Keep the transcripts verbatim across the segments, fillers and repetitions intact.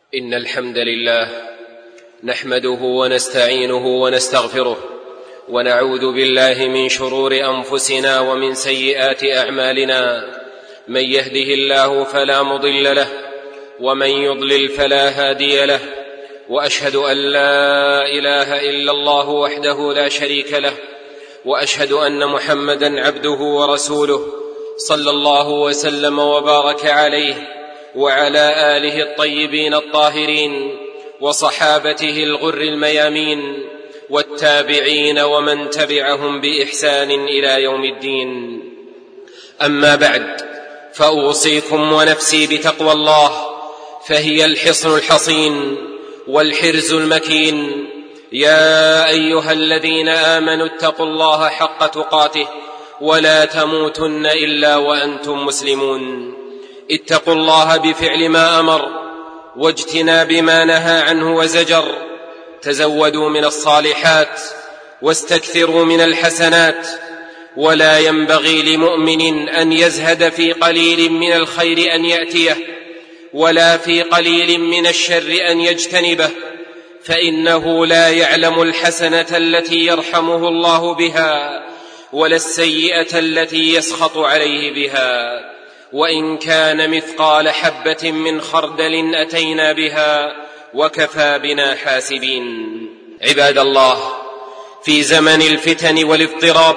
إن الحمد لله نحمده ونستعينه ونستغفره ونعوذ بالله من شرور أنفسنا ومن سيئات أعمالنا. من يهده الله فلا مضل له ومن يضلل فلا هادي له، وأشهد أن لا إله إلا الله وحده لا شريك له، وأشهد أن محمدًا عبده ورسوله صلى الله وسلم وبارك عليه وعلى آله الطيبين الطاهرين وصحابته الغر الميامين والتابعين ومن تبعهم بإحسان إلى يوم الدين. أما بعد، فأوصيكم ونفسي بتقوى الله، فهي الحصن الحصين والحرز المكين. يا أيها الذين آمنوا اتقوا الله حق تقاته ولا تموتن إلا وأنتم مسلمون. اتقوا الله بفعل ما أمر واجتناب ما نهى عنه وزجر. تزودوا من الصالحات واستكثروا من الحسنات، ولا ينبغي لمؤمن أن يزهد في قليل من الخير أن يأتيه، ولا في قليل من الشر أن يجتنبه، فإنه لا يعلم الحسنة التي يرحمه الله بها ولا السيئة التي يسخط عليه بها. وإن كان مثقال حبة من خردل أتينا بها وكفى بنا حاسبين. عباد الله، في زمن الفتن والاضطراب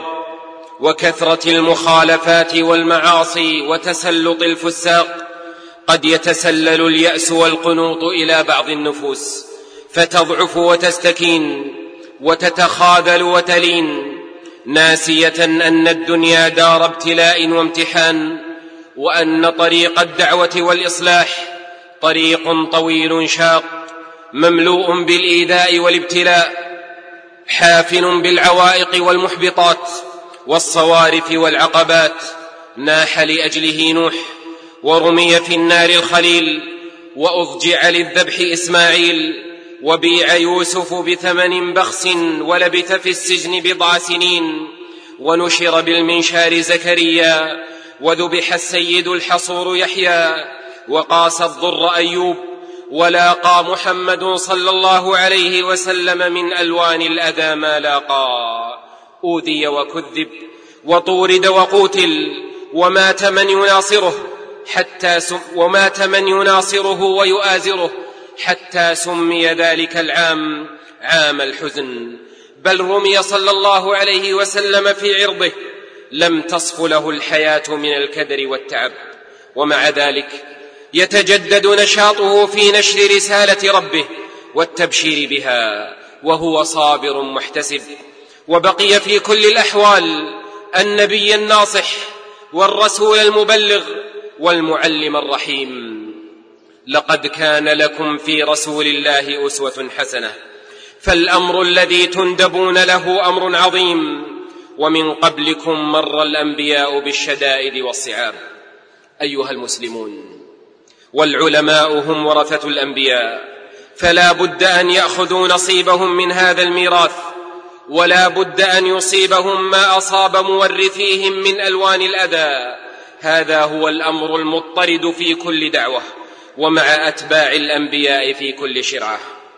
وكثرة المخالفات والمعاصي وتسلط الفساق، قد يتسلل اليأس والقنوط إلى بعض النفوس، فتضعف وتستكين وتتخاذل وتلين، ناسية أن الدنيا دار ابتلاء وامتحان، وأن طريق الدعوة والإصلاح طريق طويل شاق مملوء بالإيذاء والابتلاء، حافل بالعوائق والمحبطات والصوارف والعقبات. ناح لأجله نوح، ورمي في النار الخليل، وأضجع للذبح إسماعيل، وبيع يوسف بثمن بخس، ولبث في السجن بضع سنين، ونشر بالمنشار زكريا، وذبح السيد الحصور يحيى، وقاس الضر أيوب، ولاقى محمد صلى الله عليه وسلم من ألوان الأذى ما لاقى. أوذي وكذب وطورد وقوتل، ومات من يناصره حتى سم ومات من يناصره ويؤازره حتى سمي ذلك العام عام الحزن. بل رمي صلى الله عليه وسلم في عرضه، لم تصف له الحياة من الكدر والتعب، ومع ذلك يتجدد نشاطه في نشر رسالة ربه والتبشير بها، وهو صابر محتسب. وبقي في كل الأحوال النبي الناصح والرسول المبلغ والمعلم الرحيم. لقد كان لكم في رسول الله أسوة حسنة، فالأمر الذي تندبون له أمر عظيم، ومن قبلكم مر الأنبياء بالشدائد والصعاب. أيها المسلمون، والعلماء هم ورثة الأنبياء، فلا بد أن يأخذوا نصيبهم من هذا الميراث، ولا بد أن يصيبهم ما أصاب مورثيهم من ألوان الأذى. هذا هو الأمر المضطرد في كل دعوة، ومع أتباع الأنبياء في كل شرعة.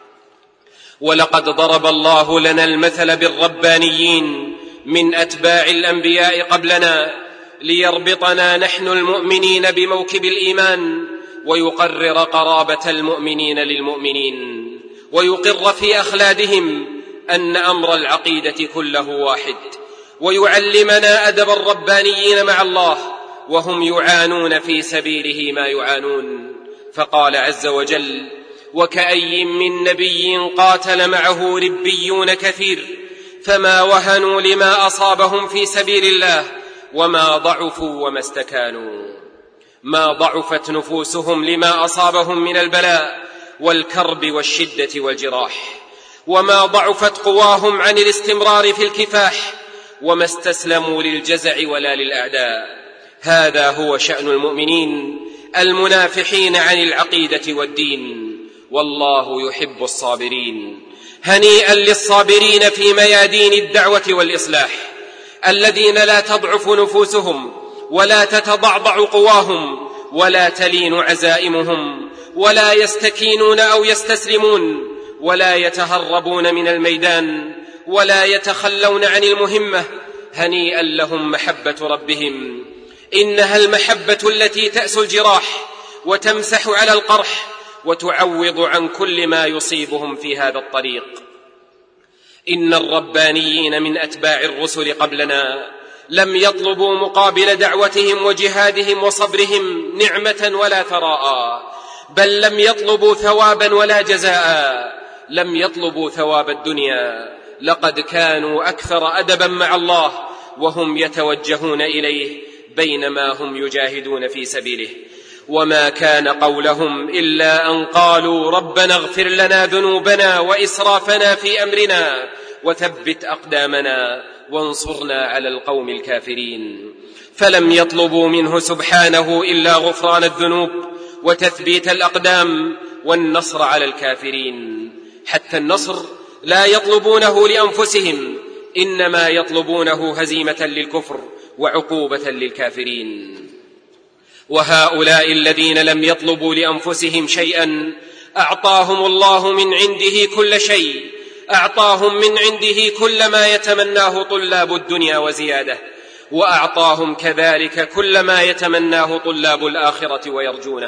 ولقد ضرب الله لنا المثل بالربانيين من أتباع الأنبياء قبلنا، ليربطنا نحن المؤمنين بموكب الإيمان، ويقرر قرابة المؤمنين للمؤمنين، ويقر في أخلادهم أن أمر العقيدة كله واحد، ويعلمنا أدب الربانيين مع الله وهم يعانون في سبيله ما يعانون. فقال عز وجل: وكأي من نبي قاتل معه ربيون كثير، فما وهنوا لما أصابهم في سبيل الله، وما ضعفوا وما استكانوا. ما ضعفت نفوسهم لما أصابهم من البلاء والكرب والشدة والجراح، وما ضعفت قواهم عن الاستمرار في الكفاح، وما استسلموا للجزع ولا للأعداء. هذا هو شأن المؤمنين المنافحين عن العقيدة والدين، والله يحب الصابرين. هنيئا للصابرين في ميادين الدعوة والإصلاح، الذين لا تضعف نفوسهم ولا تتضعضع قواهم ولا تلين عزائمهم، ولا يستكينون أو يستسلمون، ولا يتهربون من الميدان، ولا يتخلون عن المهمة. هنيئا لهم محبة ربهم، إنها المحبة التي تأسو الجراح وتمسح على القرح وتعوض عن كل ما يصيبهم في هذا الطريق. إن الربانيين من أتباع الرسل قبلنا لم يطلبوا مقابل دعوتهم وجهادهم وصبرهم نعمة ولا ثراء، بل لم يطلبوا ثوابا ولا جزاء، لم يطلبوا ثواب الدنيا. لقد كانوا أكثر أدبا مع الله وهم يتوجهون إليه بينما هم يجاهدون في سبيله. وما كان قولهم إلا أن قالوا ربنا اغفر لنا ذنوبنا وإسرافنا في أمرنا وثبت أقدامنا وانصرنا على القوم الكافرين. فلم يطلبوا منه سبحانه إلا غفران الذنوب وتثبيت الأقدام والنصر على الكافرين. حتى النصر لا يطلبونه لأنفسهم، إنما يطلبونه هزيمة للكفر وعقوبة للكافرين. وهؤلاء الذين لم يطلبوا لأنفسهم شيئا أعطاهم الله من عنده كل شيء، أعطاهم من عنده كل ما يتمناه طلاب الدنيا وزيادة، وأعطاهم كذلك كل ما يتمناه طلاب الآخرة ويرجونه،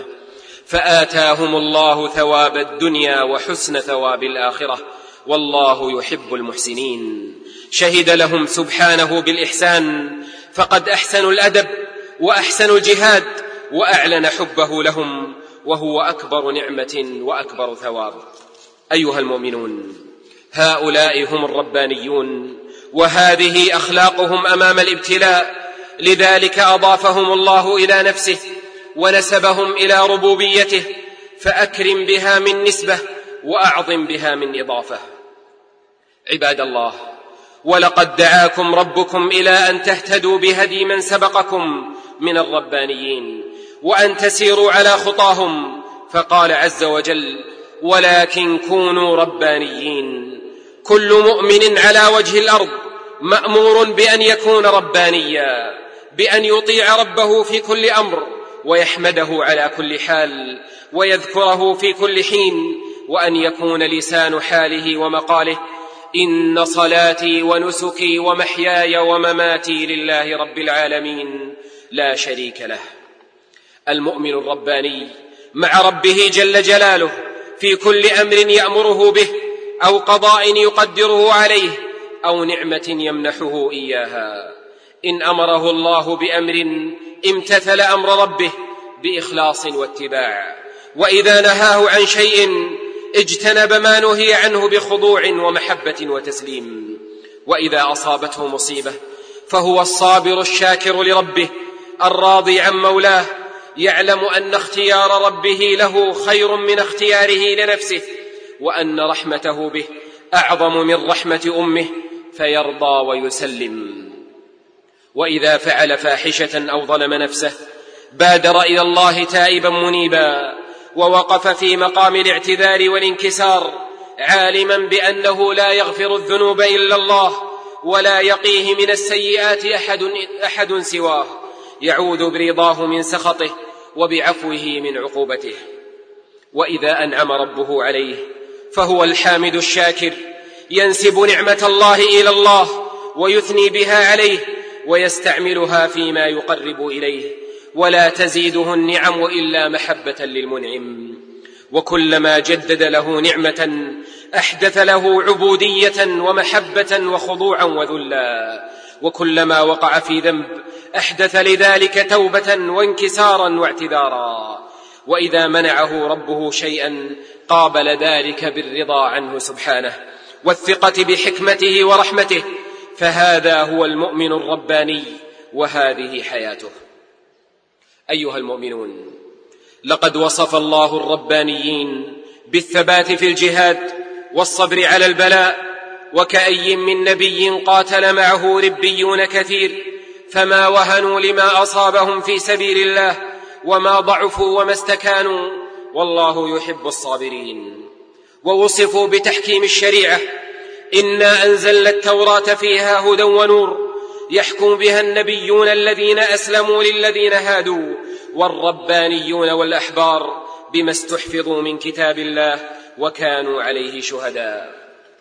فآتاهم الله ثواب الدنيا وحسن ثواب الآخرة، والله يحب المحسنين. شهد لهم سبحانه بالإحسان، فقد أحسنوا الأدب وأحسنوا الجهاد وأعلن حبه لهم، وهو أكبر نعمة وأكبر ثواب. أيها المؤمنون، هؤلاء هم الربانيون، وهذه أخلاقهم أمام الابتلاء، لذلك أضافهم الله إلى نفسه ونسبهم إلى ربوبيته، فأكرم بها من نسبة وأعظم بها من إضافة. عباد الله، ولقد دعاكم ربكم إلى أن تهتدوا بهدي من سبقكم من الربانيين وأن تسيروا على خطاهم، فقال عز وجل ولكن كونوا ربانيين. كل مؤمن على وجه الأرض مأمور بأن يكون ربانيا، بأن يطيع ربه في كل أمر ويحمده على كل حال ويذكره في كل حين، وأن يكون لسان حاله ومقاله إن صلاتي ونسكي ومحياي ومماتي لله رب العالمين لا شريك له. المؤمن الرباني مع ربه جل جلاله في كل أمر يأمره به، أو قضاء يقدره عليه، أو نعمة يمنحه إياها. إن أمره الله بأمر امتثل أمر ربه بإخلاص واتباع، وإذا نهاه عن شيء اجتنب ما نهي عنه بخضوع ومحبة وتسليم. وإذا أصابته مصيبة فهو الصابر الشاكر لربه الراضي عن مولاه، يعلم أن اختيار ربه له خير من اختياره لنفسه، وأن رحمته به أعظم من رحمة أمه، فيرضى ويسلم. وإذا فعل فاحشة أو ظلم نفسه بادر إلى الله تائبا منيبا، ووقف في مقام الاعتذار والانكسار، عالما بأنه لا يغفر الذنوب إلا الله، ولا يقيه من السيئات أحد, أحد سواه، يعوذ برضاه من سخطه وبعفوه من عقوبته. وإذا أنعم ربه عليه فهو الحامد الشاكر، ينسب نعمة الله إلى الله ويثني بها عليه ويستعملها فيما يقرب إليه، ولا تزيده النعم إلا محبة للمنعم. وكلما جدد له نعمة أحدث له عبودية ومحبة وخضوعا وذلا، وكلما وقع في ذنب أحدث لذلك توبة وانكسارا واعتذارا. وإذا منعه ربه شيئا قابل ذلك بالرضا عنه سبحانه والثقة بحكمته ورحمته، فهذا هو المؤمن الرباني، وهذه حياته. أيها المؤمنون، لقد وصف الله الربانيين بالثبات في الجهاد والصبر على البلاء، وكأي من نبي قاتل معه ربيون كثير، فما وهنوا لما أصابهم في سبيل الله، وما ضعفوا وما استكانوا، والله يحب الصابرين. ووصفوا بتحكيم الشريعة: إنا أنزلنا التوراة فيها هدى ونور، يحكم بها النبيون الذين أسلموا للذين هادوا والربانيون والأحبار بما استحفظوا من كتاب الله وكانوا عليه شهداء.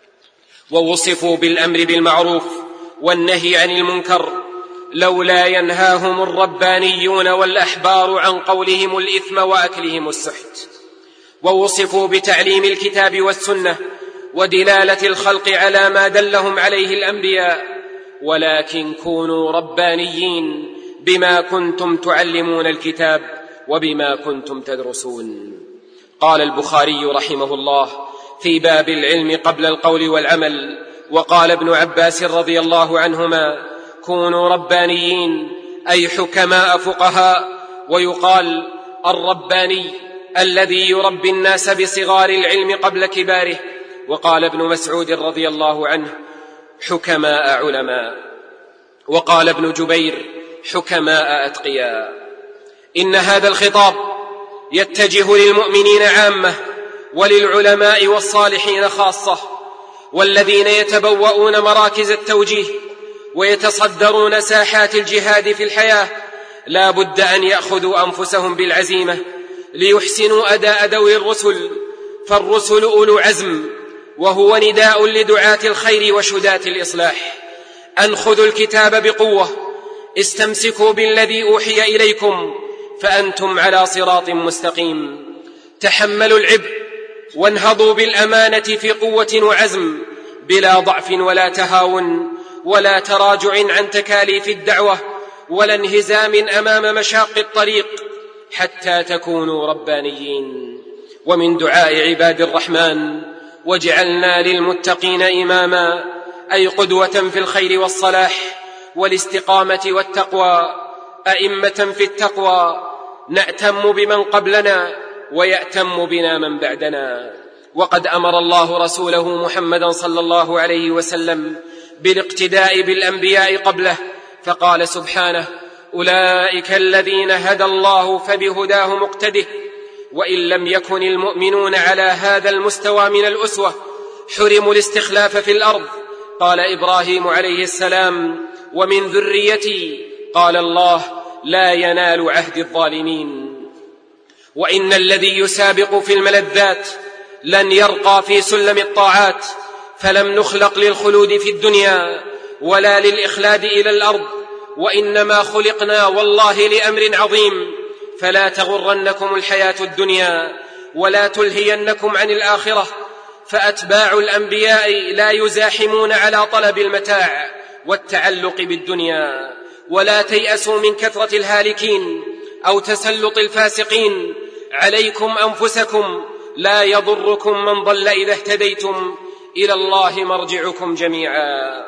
ووصفوا بالأمر بالمعروف والنهي عن المنكر لولا ينهاهم الربانيون والأحبار عن قولهم الإثم وأكلهم السحت. ووصفوا بتعليم الكتاب والسنة ودلالة الخلق على ما دلهم عليه الأنبياء، ولكن كونوا ربانيين بما كنتم تعلمون الكتاب وبما كنتم تدرسون. قال البخاري رحمه الله في باب العلم قبل القول والعمل: وقال ابن عباس رضي الله عنهما: كونوا ربانيين أي حكماء فقهاء. ويقال الرباني الذي يربي الناس بصغار العلم قبل كباره. وقال ابن مسعود رضي الله عنه: حكماء علماء. وقال ابن جبير: حكماء أتقياء. إن هذا الخطاب يتجه للمؤمنين عامة وللعلماء والصالحين خاصة، والذين يتبوؤون مراكز التوجيه ويتصدرون ساحات الجهاد في الحياة لا بد أن يأخذوا أنفسهم بالعزيمة ليحسنوا أداء دور الرسل، فالرسل أولو عزم، وهو نداء لدعاة الخير وشداة الإصلاح: أن خذوا الكتاب بقوة، استمسكوا بالذي أوحي إليكم فأنتم على صراط مستقيم، تحملوا العبء وانهضوا بالأمانة في قوة وعزم بلا ضعف ولا تهاون ولا تراجع عن تكاليف الدعوة ولا انهزام أمام مشاق الطريق، حتى تكونوا ربانيين. ومن دعاء عباد الرحمن: واجعلنا للمتقين إماما، أي قدوة في الخير والصلاح والاستقامة والتقوى، أئمة في التقوى نأتم بمن قبلنا ويأتم بنا من بعدنا. وقد أمر الله رسوله محمدا صلى الله عليه وسلم بالاقتداء بالأنبياء قبله، فقال سبحانه: أولئك الذين هدى الله فبهداه مقتده. وإن لم يكن المؤمنون على هذا المستوى من الأسوة حرموا الاستخلاف في الأرض. قال إبراهيم عليه السلام: ومن ذريتي. قال الله: لا ينال عهد الظالمين. وإن الذي يسابق في الملذات لن يرقى في سلم الطاعات، فلم نخلق للخلود في الدنيا ولا للإخلاد إلى الأرض، وإنما خلقنا والله لأمر عظيم، فلا تغرنكم الحياة الدنيا ولا تلهينكم عن الآخرة. فأتباع الأنبياء لا يزاحمون على طلب المتاع والتعلق بالدنيا، ولا تيأسوا من كثرة الهالكين أو تسلط الفاسقين. عليكم أنفسكم، لا يضركم من ضل إذا اهتديتم، إلى الله مرجعكم جميعا.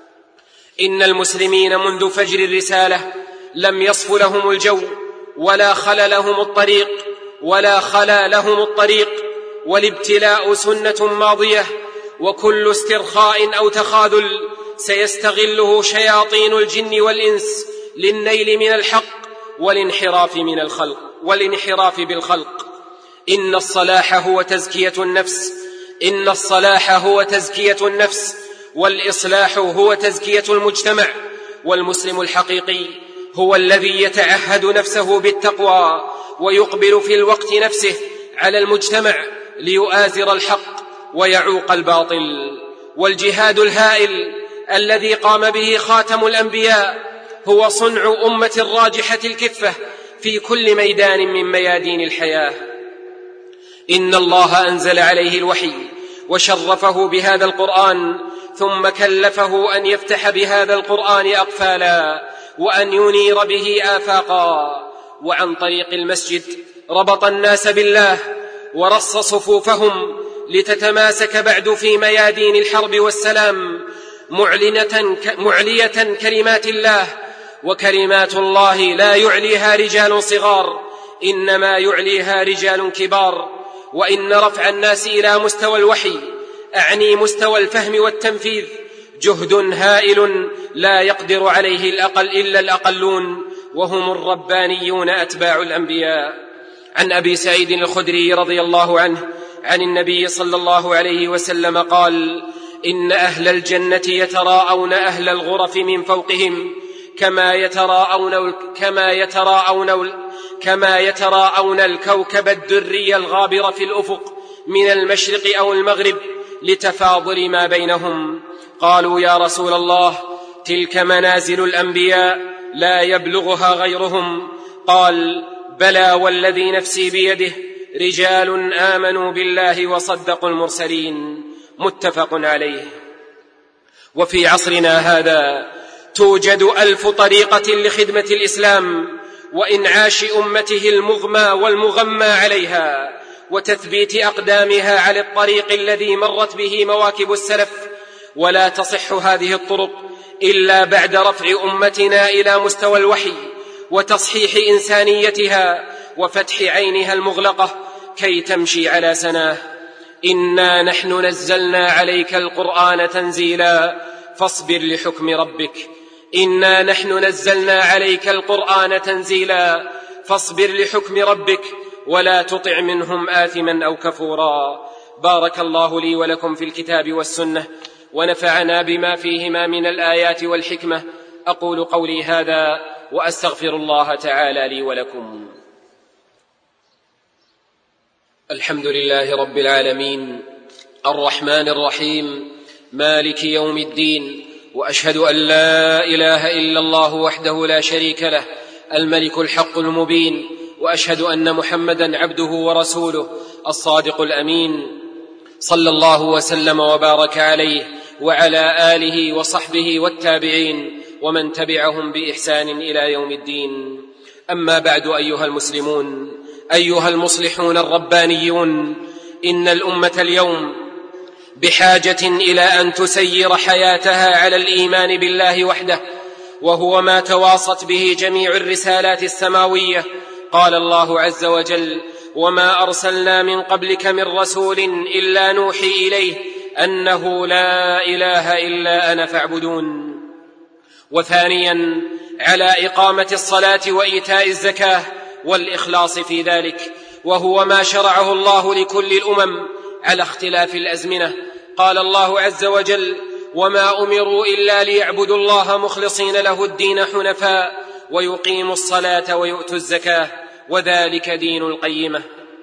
إن المسلمين منذ فجر الرسالة لم يصف لهم الجو ولا خلا لهم الطريق ولا خلا لهم الطريق والابتلاء سنة ماضية، وكل استرخاء أو تخاذل سيستغله شياطين الجن والإنس للنيل من الحق والانحراف من الخلق والانحراف بالخلق. إن الصلاح هو تزكية النفس إن الصلاح هو تزكية النفس والإصلاح هو تزكية المجتمع. والمسلم الحقيقي هو الذي يتعهد نفسه بالتقوى ويقبل في الوقت نفسه على المجتمع ليؤازر الحق ويعوق الباطل. والجهاد الهائل الذي قام به خاتم الأنبياء هو صنع أمة راجحة الكفة في كل ميدان من ميادين الحياة. إن الله أنزل عليه الوحي وشرفه بهذا القرآن، ثم كلفه أن يفتح بهذا القرآن أقفالا وأن ينير به آفاقا. وعن طريق المسجد ربط الناس بالله ورص صفوفهم لتتماسك بعد في ميادين الحرب والسلام، معلنة معلية كلمات الله. وكلمات الله لا يعليها رجال صغار، إنما يعليها رجال كبار. وإن رفع الناس إلى مستوى الوحي، أعني مستوى الفهم والتنفيذ، جهد هائل لا يقدر عليه الأقل إلا الأقلون، وهم الربانيون أتباع الأنبياء. عن أبي سعيد الخدري رضي الله عنه عن النبي صلى الله عليه وسلم قال: إن أهل الجنة يتراءون أهل الغرف من فوقهم كما يتراءون كما يتراءون كما يتراءون الكوكب الدري الغابر في الأفق من المشرق أو المغرب لتفاضل ما بينهم. قالوا يا رسول الله تلك منازل الأنبياء لا يبلغها غيرهم. قال بلى والذي نفسي بيده رجال آمنوا بالله وصدقوا المرسلين. متفق عليه. وفي عصرنا هذا توجد ألف طريقة لخدمة الإسلام وإنعاش أمته المغمى والمغمى عليها وتثبيت أقدامها على الطريق الذي مرت به مواكب السلف، ولا تصح هذه الطرق إلا بعد رفع أمتنا إلى مستوى الوحي وتصحيح إنسانيتها وفتح عينها المغلقة كي تمشي على سناه. إنا نحن نزلنا عليك القرآن تنزيلا فاصبر لحكم ربك. إنا نحن نزلنا عليك القرآن تنزيلا فاصبر لحكم ربك ولا تطع منهم آثما أو كفورا. بارك الله لي ولكم في الكتاب والسنة ونفعنا بما فيهما من الآيات والحكمة. أقول قولي هذا وأستغفر الله تعالى لي ولكم. الحمد لله رب العالمين الرحمن الرحيم مالك يوم الدين، وأشهد أن لا إله إلا الله وحده لا شريك له الملك الحق المبين، وأشهد أن محمدا عبده ورسوله الصادق الأمين، صلى الله وسلم وبارك عليه وعلى آله وصحبه والتابعين ومن تبعهم بإحسان إلى يوم الدين. أما بعد أيها المسلمون، أيها المصلحون الربانيون، إن الأمة اليوم بحاجة إلى أن تسير حياتها على الإيمان بالله وحده، وهو ما تواصت به جميع الرسالات السماوية. قال الله عز وجل: وما أرسلنا من قبلك من رسول إلا نوحي إليه أنه لا إله إلا أنا فاعبدون. وثانيا على إقامة الصلاة وإيتاء الزكاة والإخلاص في ذلك، وهو ما شرعه الله لكل الأمم على اختلاف الأزمنة. قال الله عز وجل: وما أمروا إلا ليعبدوا الله مخلصين له الدين حنفاء ويقيموا الصلاة ويؤتوا الزكاة وذلك دين القيمة.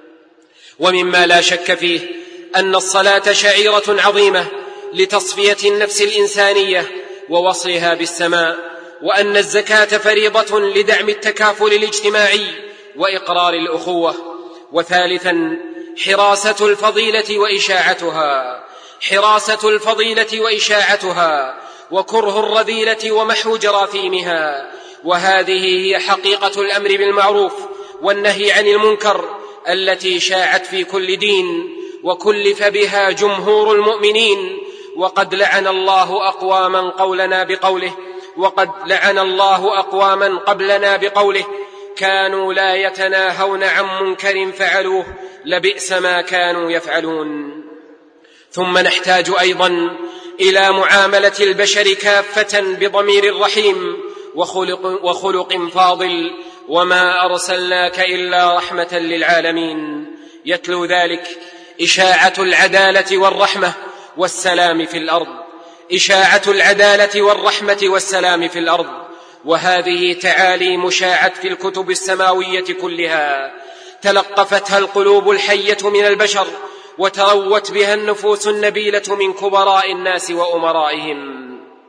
ومما لا شك فيه أن الصلاة شعيرة عظيمة لتصفية النفس الإنسانية ووصلها بالسماء، وأن الزكاة فريضة لدعم التكافل الاجتماعي وإقرار الأخوة. وثالثا حراسة الفضيلة وإشاعتها حراسة الفضيلة وإشاعتها وكره الرذيلة ومحو جراثيمها، وهذه هي حقيقة الأمر بالمعروف والنهي عن المنكر التي شاعت في كل دين وكلف بها جمهور المؤمنين. وقد لعن الله أقواما قولنا بقوله وقد لعن الله أقواما قبلنا بقوله كانوا لا يتناهون عن منكر فعلوه لبئس ما كانوا يفعلون. ثم نحتاج أيضا إلى معاملة البشر كافة بضمير رحيم وخلق, وخلق فاضل، وما أرسلناك إلا رحمة للعالمين. يتلو ذلك إشاعة العدالة والرحمة والسلام في الأرض إشاعة العدالة والرحمة والسلام في الأرض وهذه تعاليم شاعت في الكتب السماوية كلها، تلقفتها القلوب الحية من البشر وتروت بها النفوس النبيلة من كبراء الناس وأمرائهم.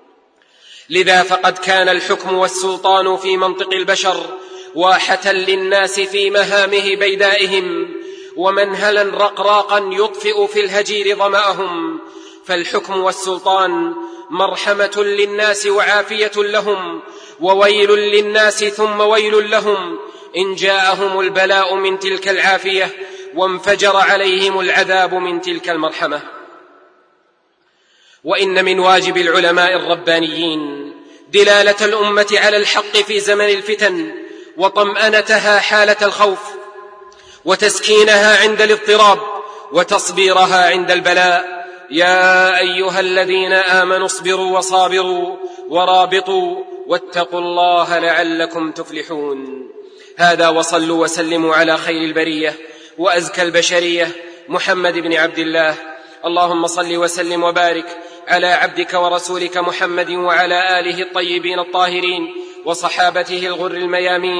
لذا فقد كان الحكم والسلطان في منطق البشر واحة للناس في مهامه بيدائهم، ومنهلا رقراقا يطفئ في الهجير ظمأهم. فالحكم والسلطان مرحمة للناس وعافية لهم، وويل للناس ثم ويل لهم إن جاءهم البلاء من تلك العافية وانفجر عليهم العذاب من تلك المرحمة. وإن من واجب العلماء الربانيين دلالة الأمة على الحق في زمن الفتن وطمأنتها حالة الخوف وتسكينها عند الاضطراب وتصبيرها عند البلاء. يا أيها الذين آمنوا اصبروا وصابروا ورابطوا واتقوا الله لعلكم تفلحون. هذا وصلوا وسلموا على خير البرية وأزكى البشرية محمد بن عبد الله. اللهم صل وسلم وبارك على عبدك ورسولك محمد وعلى آله الطيبين الطاهرين وصحابته الغر الميامين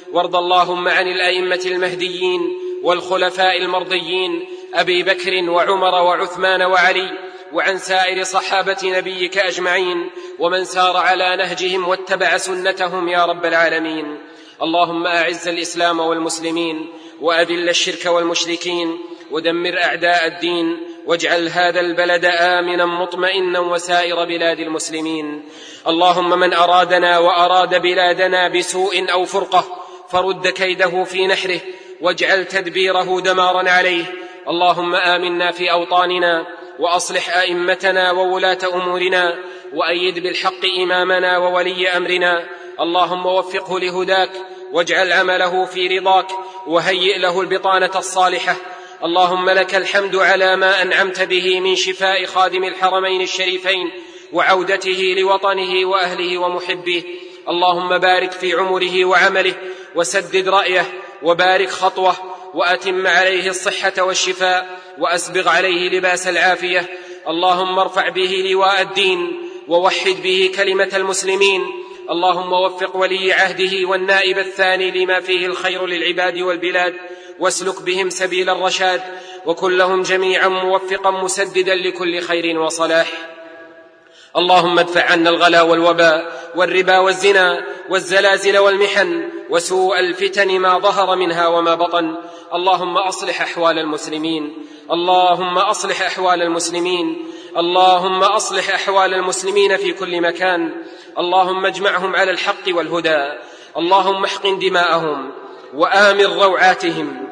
وارض اللهم عن الأئمة المهديين والخلفاء المرضيين أبي بكر وعمر وعثمان وعلي، وعن سائر صحابة نبيك أجمعين ومن سار على نهجهم واتبع سنتهم يا رب العالمين. اللهم أعز الإسلام والمسلمين وأذل الشرك والمشركين ودمر أعداء الدين، واجعل هذا البلد آمنا مطمئنا وسائر بلاد المسلمين. اللهم من أرادنا وأراد بلادنا بسوء أو فرقة فرد كيده في نحره، واجعل تدبيره دمارا عليه. اللهم آمنا في أوطاننا وأصلح أئمتنا وولاة أمورنا، وأيد بالحق إمامنا وولي أمرنا. اللهم وفقه لهداك، واجعل عمله في رضاك، وهيئ له البطانة الصالحة. اللهم لك الحمد على ما أنعمت به من شفاء خادم الحرمين الشريفين وعودته لوطنه وأهله ومحبيه. اللهم بارك في عمره وعمله، وسدد رأيه، وبارك خطوه، وأتم عليه الصحة والشفاء، وأسبغ عليه لباس العافية. اللهم ارفع به لواء الدين، ووحد به كلمة المسلمين. اللهم وفق ولي عهده والنائب الثاني لما فيه الخير للعباد والبلاد، واسلك بهم سبيل الرشاد، وكن لهم جميعا موفقا مسددا لكل خير وصلاح. اللهم ادفع عنا الغلا والوباء والربا والزنا والزلازل والمحن وسوء الفتن ما ظهر منها وما بطن. اللهم أصلح أحوال المسلمين، اللهم أصلح أحوال المسلمين، اللهم أصلح أحوال المسلمين في كل مكان. اللهم اجمعهم على الحق والهدى. اللهم احقن دماءهم وآمن روعاتهم،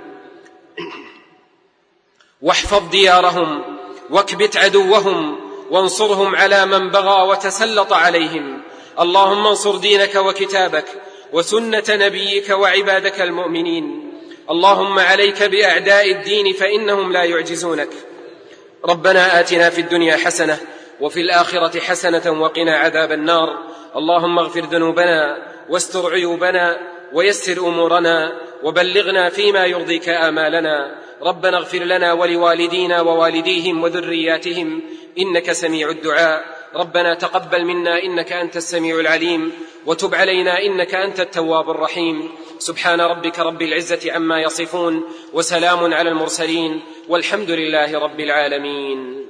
واحفظ ديارهم، واكبت عدوهم، وانصرهم على من بغى وتسلط عليهم. اللهم انصر دينك وكتابك وسنة نبيك وعبادك المؤمنين. اللهم عليك بأعداء الدين فإنهم لا يعجزونك. ربنا آتنا في الدنيا حسنة وفي الآخرة حسنة وقنا عذاب النار. اللهم اغفر ذنوبنا واستر عيوبنا ويسر أمورنا، وبلغنا فيما يرضيك آمالنا. ربنا اغفر لنا ولوالدينا ووالديهم وذرياتهم إنك سميع الدعاء. ربنا تقبل منا إنك أنت السميع العليم، وتب علينا إنك أنت التواب الرحيم. سبحان ربك رب العزة عما يصفون، وسلام على المرسلين، والحمد لله رب العالمين.